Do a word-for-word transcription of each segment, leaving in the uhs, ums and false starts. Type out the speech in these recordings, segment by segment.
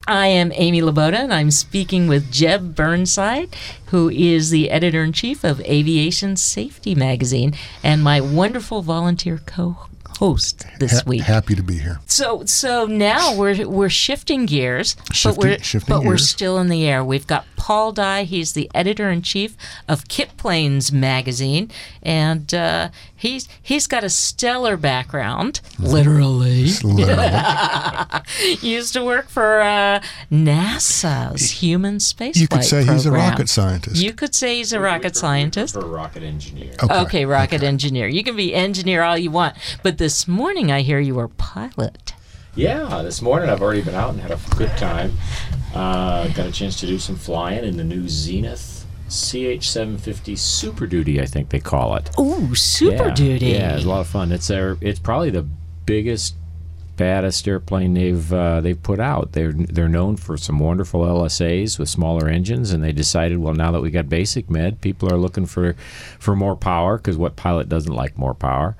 I am Amy Laboda, and I'm speaking with Jeb Burnside, who is the editor-in-chief of Aviation Safety Magazine, and my wonderful volunteer co-host this ha- week. Happy to be here. So, so now we're we're shifting gears, Shifting- but we're shifting but we're gears. still in the air. We've got Paul Dye. He's the editor-in-chief of Kit Planes Magazine, and uh, he's he's got a stellar background, literally. Literally. He used to work for uh, NASA's human spaceflight You could say he's a program. rocket scientist. You could say he's a rocket scientist. For a rocket engineer. Okay. Okay, rocket Okay. engineer. You can be engineer all you want, but this morning I hear you were pilot. Yeah, this morning I've already been out and had a good time. Uh, got a chance to do some flying in the new Zenith C H seven fifty Super Duty, I think they call it. Ooh, Super yeah, Duty. Yeah, it was a lot of fun. It's their, it's probably the biggest, baddest airplane they've uh, they've put out. They're they're known for some wonderful L S As with smaller engines, and they decided, well, now that we got basic med, people are looking for for more power, because what pilot doesn't like more power?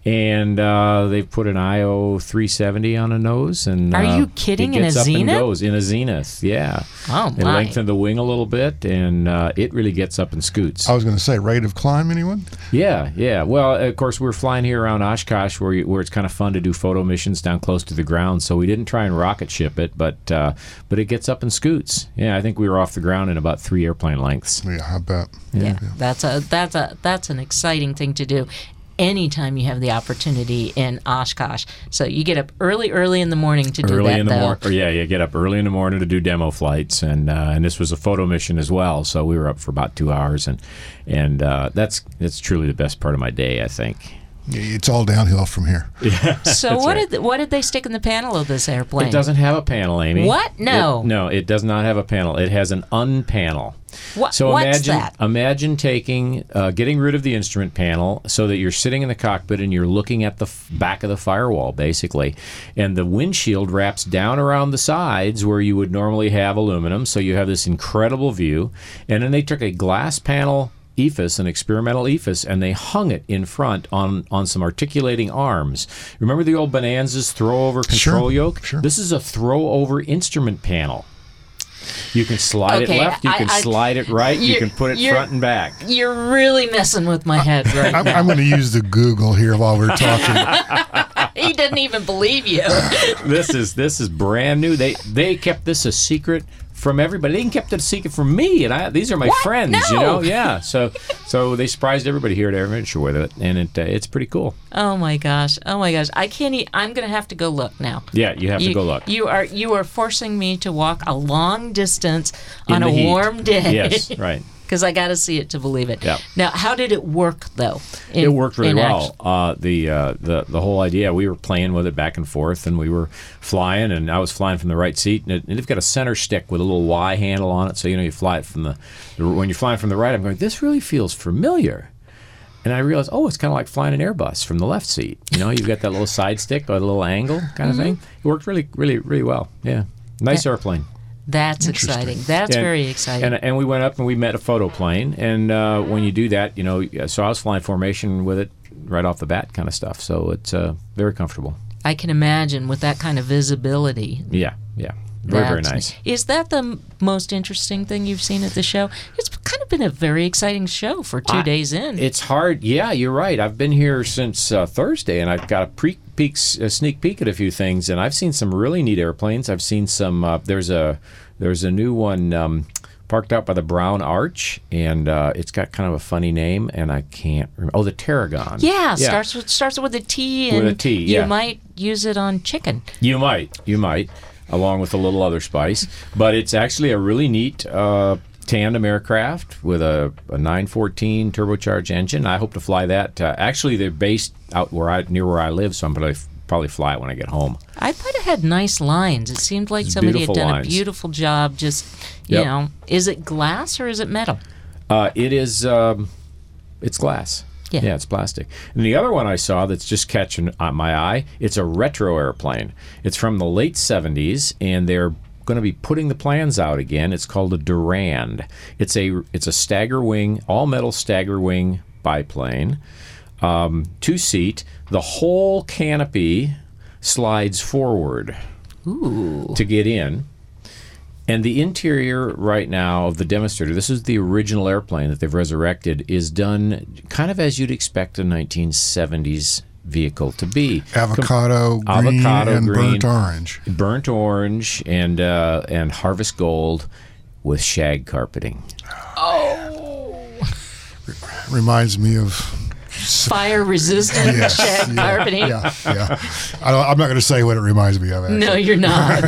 And uh, they've put an I O three seventy on a nose, and Are uh, you kidding? It In a gets up Zenith? and goes in a Zenith, yeah. Oh, They my. lengthen the wing a little bit, and uh, it really gets up and scoots. I was going to say, rate of climb, anyone? Yeah, yeah. Well, of course, we're flying here around Oshkosh, where you, where it's kind of fun to do photo missions down close to the ground. So we didn't try and rocket ship it, but uh, but it gets up and scoots. Yeah, I think we were off the ground in about three airplane lengths. Yeah, I bet. Yeah, that's a that's a that's an exciting thing to do. Anytime you have the opportunity in Oshkosh, so you get up early, early in the morning to do Early that. in the though. morning, yeah, you get up early in the morning to do demo flights, and uh, and this was a photo mission as well. So we were up for about two hours, and and uh, that's that's truly the best part of my day, I think. It's all downhill from here. So what did what did they stick in the panel of this airplane? It doesn't have a panel, Amy. What? No. It- no, it does not have a panel. It has an unpanel. What, So what's imagine, that? imagine taking, uh, getting rid of the instrument panel so that you're sitting in the cockpit and you're looking at the f- back of the firewall, basically, and the windshield wraps down around the sides where you would normally have aluminum, so you have this incredible view. And then they took a glass panel E F I S, an experimental E F I S, and they hung it in front on, on some articulating arms. Remember the old Bonanza's throw-over control Sure, yoke? sure. This is a throw-over instrument panel. You can slide Okay, it left, you I- can I- slide it right, you you're- can put it you're- front and back. You're really messing with my head right I'm, now. I'm going to use the Google here while we're talking. He didn't even believe you. This is this is brand new. They they kept this a secret from everybody. They even kept it a secret from me, and I, these are my What? friends. No. You know, yeah. So so they surprised everybody here at Air Adventure with it, and it uh, it's pretty cool. Oh my gosh! Oh my gosh! I can't. E- I'm gonna have to go look now. Yeah, you have you, to go look. You are you are forcing me to walk a long distance In on the a heat. warm day. Yes, right. Because I got to see it to believe it. Yeah. Now, how did it work though? in- It worked really in well. action? Uh, the uh, the the whole idea, we were playing with it back and forth, and we were flying, and I was flying from the right seat, and, it, and it's got a center stick with a little Y handle on it, so you know you fly it from the, the when you're flying from the right. I'm going, this really feels familiar, and I realized, oh, it's kind of like flying an Airbus from the left seat. You know, you've got that little side stick, a little angle kind of Mm-hmm. thing. It worked really, really, really well. Yeah, nice airplane. That's Interesting. exciting. That's And- very exciting. And, and we went up and we met a photo plane. And uh, when you do that, you know, so I was flying formation with it right off the bat kind of stuff. So it's uh, very comfortable. I can imagine with that kind of visibility. Yeah, yeah. Very, very That's- nice. Is that the m- most interesting thing you've seen at the show? It's kind of been a very exciting show for two I- days in. It's hard. Yeah, you're right. I've been here since uh, Thursday, and I've got a pre peek, a sneak peek at a few things, and I've seen some really neat airplanes. I've seen some. Uh, there's a there's a new one um, parked out by the Brown Arch, and uh, it's got kind of a funny name, and I can't remember. Oh, the Tarragon. yeah, starts with starts with a T, and With a T, yeah. you might use it on chicken. You might, you might, along with a little other spice. But it's actually a really neat uh, tandem aircraft with a, a nine fourteen turbocharged engine. I hope to fly that. Uh, actually, they're based out where I near where I live, so I'm going to probably fly it when I get home. I thought it had nice lines. It seemed like somebody had beautiful done lines. a beautiful job. Just you Yep. know, is it glass or is it metal? Uh, it is, um, it's glass. Yeah. Yeah, it's plastic. And the other one I saw that's just catching uh, my eye, it's a retro airplane. It's from the late seventies, and they're going to be putting the plans out again. It's called a Durand. It's a it's a stagger wing, all metal stagger wing biplane, um, two seat. The whole canopy slides forward Ooh. to get in. And the interior right now of the demonstrator, this is the original airplane that they've resurrected, is done kind of as you'd expect a nineteen seventies vehicle to be. Avocado Com- green avocado and green, burnt orange. Burnt orange and uh, and harvest gold with shag carpeting. Oh, Reminds me of fire resistant yes, shag yeah, carpeting. Yeah, yeah. I don't, I'm not going to say what it reminds me of. Actually. No, you're not.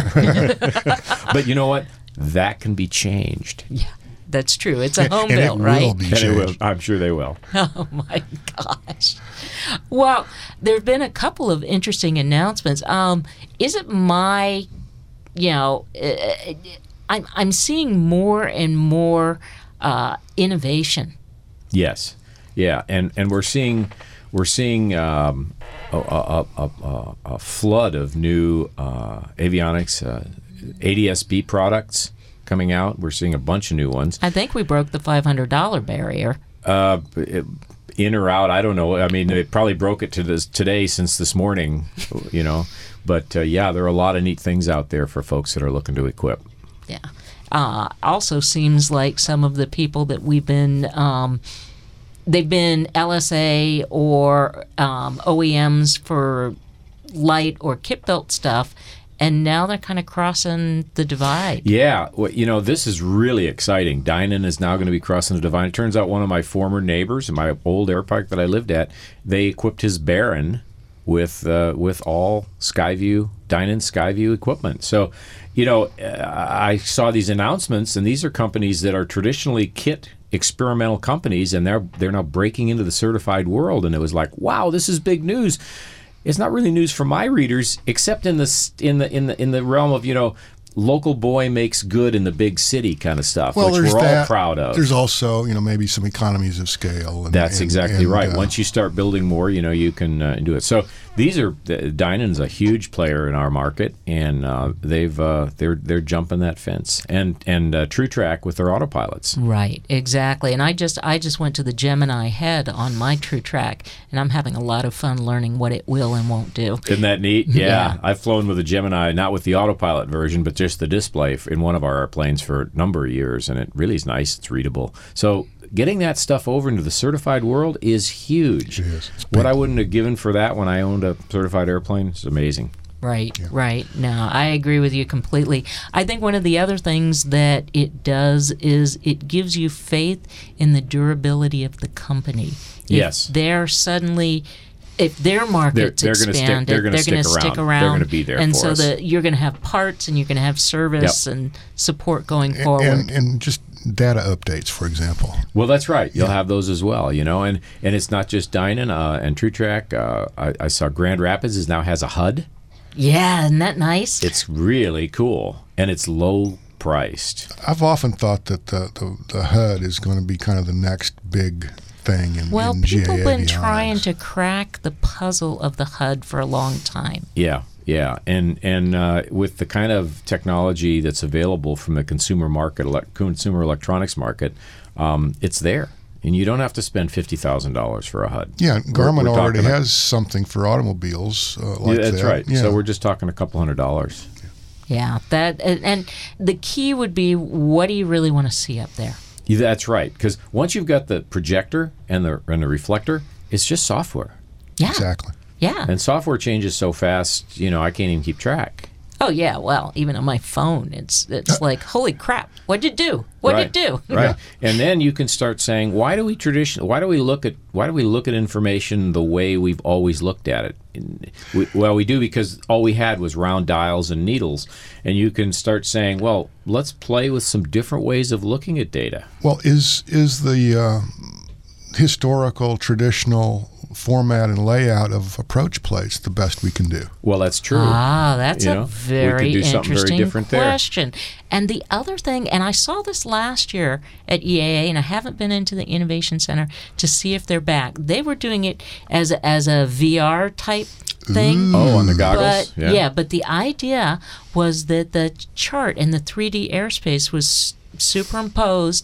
But you know what? That can be changed. Yeah, that's true. It's a And- home and built, it right? will be And it will, changed. I'm sure they will. Oh my gosh. Well, there have been a couple of interesting announcements. Um, is it my, you know, uh, I'm, I'm seeing more and more uh, innovation. Yes, yeah, and and we're seeing we're seeing um, a, a, a, a, a flood of new uh, avionics uh, A D S B products coming out. We're seeing a bunch of new ones. I think we broke the five hundred dollars barrier. Uh, it, in or out, I don't know. I mean, it probably broke it to this today since this morning, you know. But uh, yeah, there are a lot of neat things out there for folks that are looking to equip. Yeah. Uh, also seems like some of the people that we've been, um, they've been L S A or um, O E Ms for light or kit built stuff, and now they're kind of crossing the divide. Yeah, well, you know, this is really exciting. Dynon is now going to be crossing the divide. It turns out one of my former neighbors in my old air park that I lived at, they equipped his Baron with uh, with all Skyview, Dynon Skyview equipment. So, you know, uh, I saw these announcements, and these are companies that are traditionally kit experimental companies, and they're they're now breaking into the certified world. And it was like, wow, this is big news. It's not really news for my readers, except in the in the in the in the realm of, you know, local boy makes good in the big city kind of stuff, Well, which there's we're all that. proud of. There's also, you know, maybe some economies of scale. And, That's and- exactly and, right. uh, Once you start building more, you know, you can uh, do it. So these are Dynon's a huge player in our market, and uh, they've uh, they're they're jumping that fence, and and uh, TrueTrack with their autopilots. Right, exactly. And I just I just went to the Gemini head on my TrueTrack, and I'm having a lot of fun learning what it will and won't do. Isn't that neat? Yeah. Yeah. I've flown with a Gemini, not with the autopilot version, but just the display in one of our airplanes for a number of years, and it really is nice. It's readable. So getting that stuff over into the certified world is huge. It is. It's What big. I wouldn't have given for that when I owned a certified airplane is amazing. Right, right. No, I agree with you completely. I think one of the other things that it does is it gives you faith in the durability of the company. If Yes. they're suddenly, if their market's They're- they're gonna stick- expanded, they're gonna gonna stick stick around. around. They're gonna be there and for so us. that you're going to have parts and you're going to have service and support going and, forward. and, and just data updates, for example. Well, that's right. You'll have those as well, you know, and, and it's not just Dynon uh, and TrueTrack. Uh, I, I saw Grand Rapids is now has a H U D. Yeah, isn't that nice? It's really cool, and it's low priced. I've often thought that the, the, the H U D is going to be kind of the next big thing in, Well, in G A people have been avionics. trying to crack the puzzle of the H U D for a long time. Yeah, yeah, and and uh, with the kind of technology that's available from the consumer market, ele- consumer electronics market, um, it's there, and you don't have to spend fifty thousand dollars for a H U D. Yeah, Garmin we're already talking- has something for automobiles uh, like Yeah, that's that. right. Yeah. So we're just talking a couple hundred dollars. Yeah, that and, and the key would be, what do you really want to see up there? Yeah, that's right, because once you've got the projector and the and the reflector, it's just software, Yeah, Exactly. yeah. and software changes so fast. You know, I can't even keep track. Oh yeah, well, even on my phone, it's it's like, holy crap, what'd you do? What'd right. you do? Right, and then you can start saying, why do we tradition? Why do we look at why do we look at information the way we've always looked at it? And we, well, we do because all we had was round dials and needles, and you can start saying, well, let's play with some different ways of looking at data. Well, is is the uh, historical, traditional format and layout of approach plates the best we can do? Well, that's true. Ah, that's You a know, we could very do something very interesting different there. question. And the other thing, and I saw this last year at E A A, and I haven't been into the Innovation Center to see if they're back. They were doing it as a, as a V R type thing. Oh, on the goggles. But, yeah. but the idea was that the chart in the three D airspace was superimposed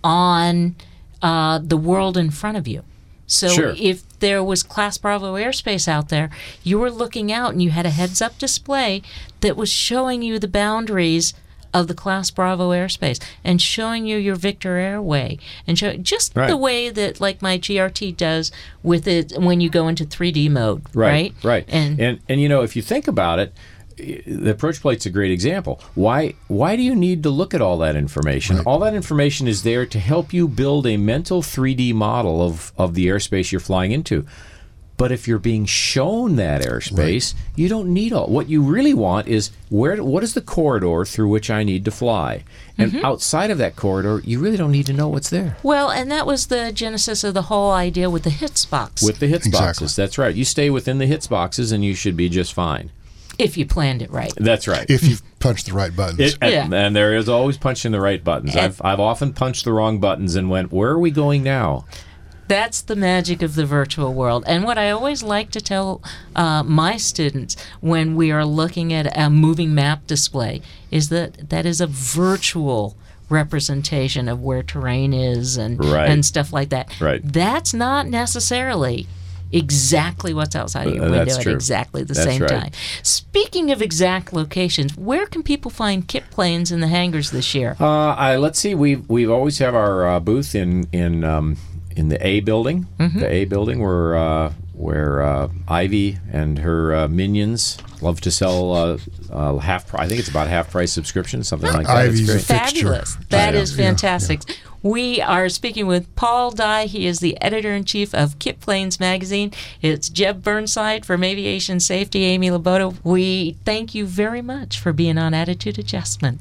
on uh, the world in front of you. So Sure. if there was Class Bravo airspace out there, you were looking out and you had a heads-up display that was showing you the boundaries of the Class Bravo airspace and showing you your Victor Airway and show just Right. the way that like my G R T does with it when you go into three D mode, right? Right, right. And, and and you know, if you think about it, the approach plate's a great example. Why why do you need to look at all that information? Right. All that information is there to help you build a mental three D model of, of the airspace you're flying into. But if you're being shown that airspace, right. you don't need all. What you really want is where what is the corridor through which I need to fly? And mm-hmm. outside of that corridor, you really don't need to know what's there. Well, and that was the genesis of the whole idea with the HITS box. With the HITS exactly. boxes, that's right. You stay within the HITS boxes and you should be just fine. If you planned it right. That's right. If you've punched the right buttons. It, and, yeah. and there is always punching the right buttons. And I've I've often punched the wrong buttons and went, where are we going now? That's the magic of the virtual world. And what I always like to tell uh, my students when we are looking at a moving map display is that that is a virtual representation of where terrain is and, right. and stuff like that. Right. That's not necessarily exactly what's outside of your Uh, window that's at true. exactly the That's same right. time. Speaking of exact locations, where can people find kit planes in the hangars this year? Uh, I, let's see. We've we've always have our uh, booth in in um, in the A building, Mm-hmm. the A building where uh, where uh, Ivy and her uh, minions love to sell uh, uh, half. Pri- I think it's about half price subscription, something like that. Ivy's It's a great. fixture. Fabulous. That Yeah. is Yeah, fantastic. We are speaking with Paul Dye. He is the editor-in-chief of Kit Planes magazine. It's Jeb Burnside from Aviation Safety, Amy Laboto. We thank you very much for being on Attitude Adjustment.